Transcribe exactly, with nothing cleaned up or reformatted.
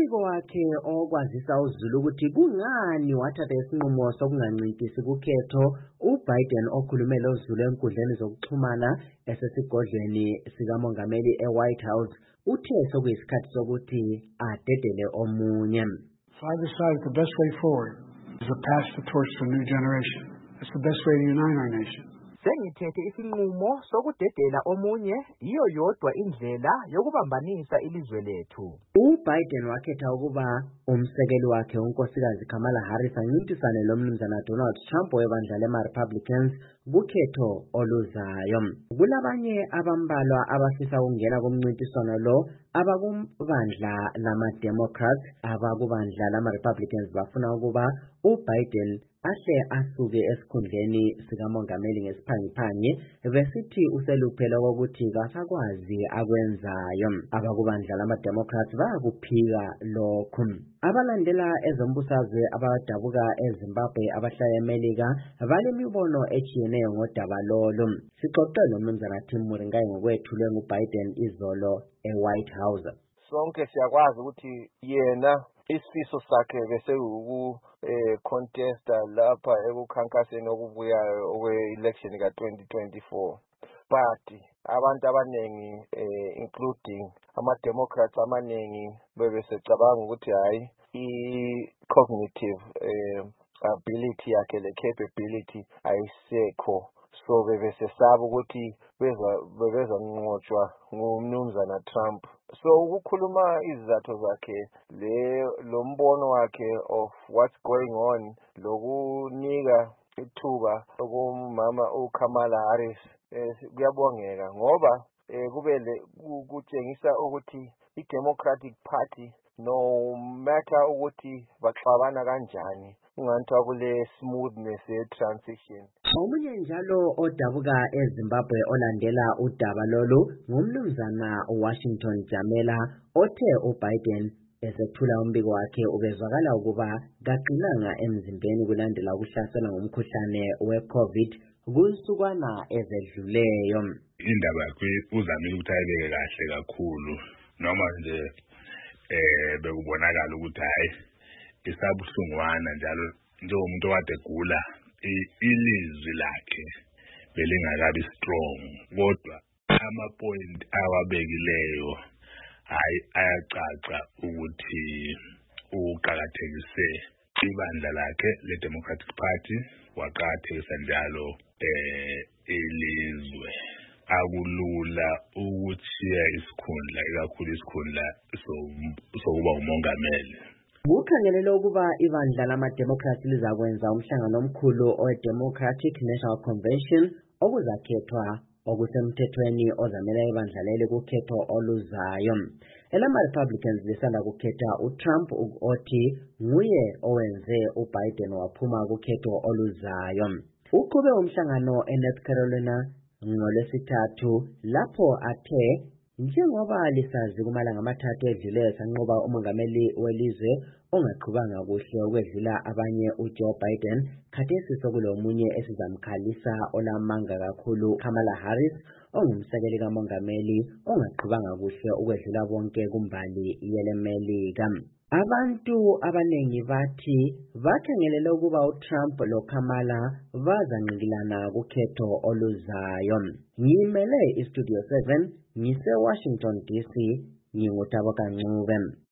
Umbiko wakhe okwazisa uZulu ukuthi kungani wathatha isinqumo sokungancintisi kukhetho, uBiden okhulumele uZulu enkundleni zokuxhumana esesigodlweni sikamongameli eWhite House uthe sokuyisikhathi sokuthi adedele omunye. So I decided the best way forward is to pass the torch to a new generation. It's the best way to unite our nation. Sengithethe isinqumo sokudedela omunye iyo yodwa indlela yokubambanisa ilizwe lethu. uBiden wakhetha ukuba umsekeli wakhe unkosikazi Kamala Harris ancintisane lo mnumzana Donald Trump webandla lema-Republicans kukhetho oluzayo. Kulabanye abambalwa abafisa ukungena kumncintiswano lo abakubandla lama-Democrats, abakubandla lama-Republicans bafuna ukuba uBiden ahle asuke esikhundleni sikamongameli ngesiphangiphangi besithi useluphela kokuthi kasakwazi akwenzayo. Abakubandla lama-Democrats bayakuphika lokhu. Abalandela ezombusazwe abadabuka eZimbabwe abahlala eMelika balemibono etshiyeneyo ngodaba lolu. Sixoxele nomnumzana Tim Muringayi ngokwethulwe nguBiden izolo eWhite House. Sonke siyakwazi ukuthi yena isifiso sakhe bese uku eh contesta lapha ekukhankaseni okubuyayo okwe-election ka twenty twenty-four. But abantu abanengi eh including ama-Democrats amaningi bebesecabanga ukuthi hayi i-cognitive eh ability yakhe le capability ayisekho, so bebesesaba ukuthi beza bebeza nqotshwa ngumnumzana Trump. So ukukhuluma izathu zakhe le lombono wakhe of what's going on lokunika ithuba okumama uKamala Harris kuyabongeka ngoba kubele kutshengisa ukuthi i-Democratic Party no matter ukuthi baxabana kanjani unganthi kule smoothness ye-transition. Omunye njalo odabuka eZimbabwe olandela udaba lolu ngumnumzana Washington Jamela othe uBiden esethula umbiko wakhe ubezwakala ukuba kaqinanga emzimbeni kulandela ukuhlasela ngomkhuhlane we-COVID kunsukwana ezedluleyo. Indaba yakhe uzamile ukuthi ayibeke kahle kakhulu noma nje eh bekubonakala ukuthi hayi isabuhlungwana njalo njengomuntu owade gula ilizwi lakhe belingakabi strong, kodwa ama point awabekileyo hayi ayacaca ukuthi uqhakathekise ibandla lakhe le-Democratic Party, waqhakathekisa njalo eh ilizwe. Akulula ukuthiya isikhundla ikakhulu isikhundla sokuba umongameli. Kukhangelelwe ukuba ibandla lama-Democrats lizakwenza umhlangano omkhulu owe-Democratic National Convention okuzakhethwa okusemthethweni ozamela ibandla leli kukhetho oluzayo. Elama-Republicans lisanda kukhetha uTrump othi nguye owenze uBiden waphuma kukhetho oluzayo. Uqhube umhlangano eNorth Carolina ngolwesithathu lapho athe njengoba lisazi kumalanga amathathu edlule sanqoba umongameli welizwe ongaqhubanga kuhle ukwedlula abanye uJoe Biden, khathesi sokulomunye esizamkhalisa olamanga kakhulu Kamala Harris ongumsekeli kamongameli ongaqhubanga kuhle ukwedlula bonke kumbali yelemelika. Abantu abanengi bathi bakhangelele ukuba uTrump loKamala bazanqikilana kukhetho oluzayo. Ngimele iStudio seven ngise Washington D C, ngingutaboka Ncube.